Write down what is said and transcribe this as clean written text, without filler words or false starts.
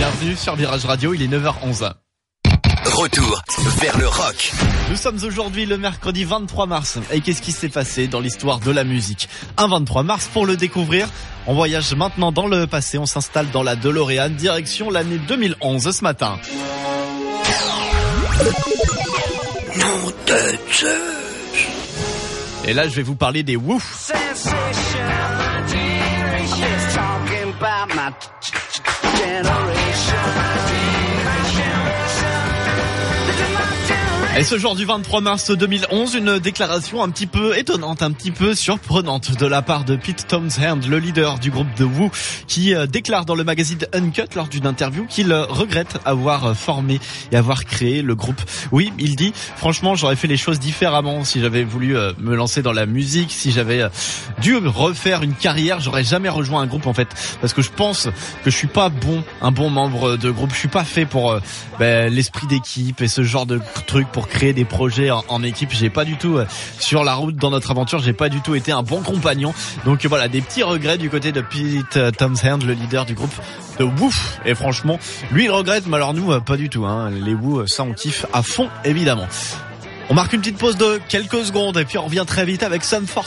Bienvenue sur Virage Radio, il est 9h11. Retour vers le rock. Nous sommes aujourd'hui le mercredi 23 mars. Et qu'est-ce qui s'est passé dans l'histoire de la musique? Un 23 mars pour le découvrir. On voyage maintenant dans le passé. On s'installe dans la DeLorean, direction l'année 2011 ce matin. Nom de Zeus. Et là, je vais vous parler des Who. Et ce jour du 23 mars 2011, une déclaration un petit peu étonnante, un petit peu surprenante de la part de Pete Townshend, le leader du groupe The Who, qui déclare dans le magazine Uncut lors d'une interview qu'il regrette avoir formé et avoir créé le groupe. Oui, il dit, franchement, j'aurais fait les choses différemment si j'avais voulu me lancer dans la musique, si j'avais dû refaire une carrière, j'aurais jamais rejoint un groupe en fait, parce que je pense que je suis pas un bon membre de groupe, je suis pas fait pour l'esprit d'équipe et ce genre de trucs pour créer des projets en équipe. J'ai pas du tout sur la route dans notre aventure, j'ai pas du tout été un bon compagnon. Donc voilà, des petits regrets du côté de Pete Townshend, le leader du groupe de Who. Et franchement, lui il regrette, mais alors nous pas du tout. Les Who, ça on kiffe à fond évidemment. On marque une petite pause de quelques secondes et puis on revient très vite avec Sum 41.